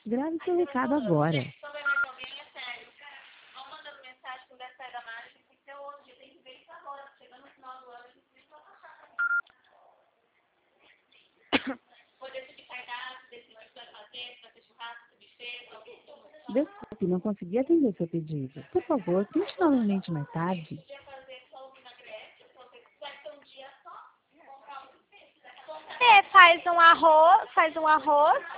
Grave seu recado agora. Sobre mais alguém, é sério. Vão mandando mensagem com 10 da margem, tem que ser hoje, tem que ver isso agora. Chegando no final do ano, a gente precisa passar. Vou decidir cardápio, decidir o que vai fazer, se vai ter churrasco, se buffet, alguém. Desculpe, não consegui atender seu pedido. Por favor, tente novamente mais tarde. Podia fazer só o vinagrete, se você vai ter um dia só, comprar um buffet. Faz um arroz